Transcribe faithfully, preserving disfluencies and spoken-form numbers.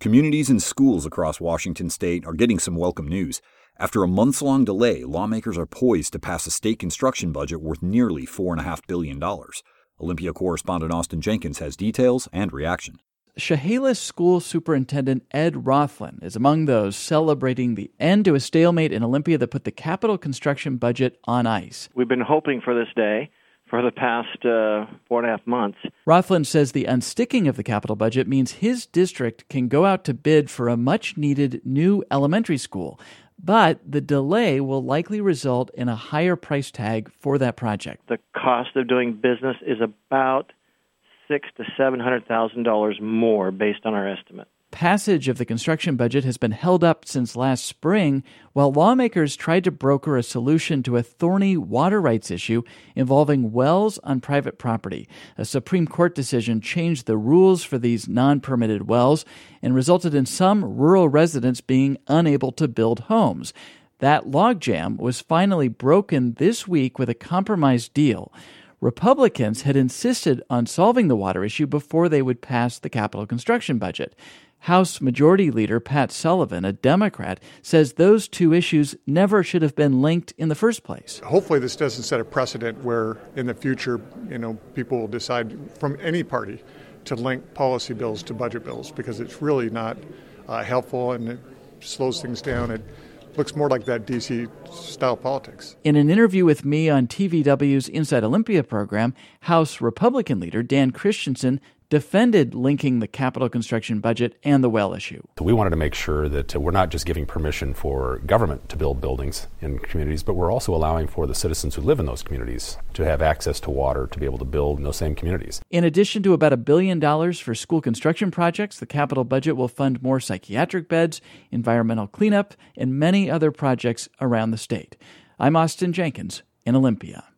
Communities and schools across Washington state are getting some welcome news. After a months-long delay, lawmakers are poised to pass a state construction budget worth nearly four point five billion dollars. Olympia correspondent Austin Jenkins has details and reaction. Chehalis School Superintendent Ed Rothlen is among those celebrating the end to a stalemate in Olympia that put the capital construction budget on ice. We've been hoping for this day for the past uh, four and a half months. Rothlen says the unsticking of the capital budget means his district can go out to bid for a much-needed new elementary school. But the delay will likely result in a higher price tag for that project. The cost of doing business is about six to seven hundred thousand dollars more, based on our estimate. Passage of the construction budget has been held up since last spring, while lawmakers tried to broker a solution to a thorny water rights issue involving wells on private property. A Supreme Court decision changed the rules for these non-permitted wells and resulted in some rural residents being unable to build homes. That logjam was finally broken this week with a compromise deal. Republicans had insisted on solving the water issue before they would pass the capital construction budget. House Majority Leader Pat Sullivan, a Democrat, says those two issues never should have been linked in the first place. Hopefully this doesn't set a precedent where in the future, you know, people will decide from any party to link policy bills to budget bills, because it's really not uh, helpful and it slows things down. It looks more like that D C-style politics. In an interview with me on T V W's Inside Olympia program, House Republican leader Dan Christensen defended linking the capital construction budget and the well issue. We wanted to make sure that we're not just giving permission for government to build buildings in communities, but we're also allowing for the citizens who live in those communities to have access to water to be able to build in those same communities. In addition to about a billion dollars for school construction projects, the capital budget will fund more psychiatric beds, environmental cleanup, and many other projects around the state. I'm Austin Jenkins in Olympia.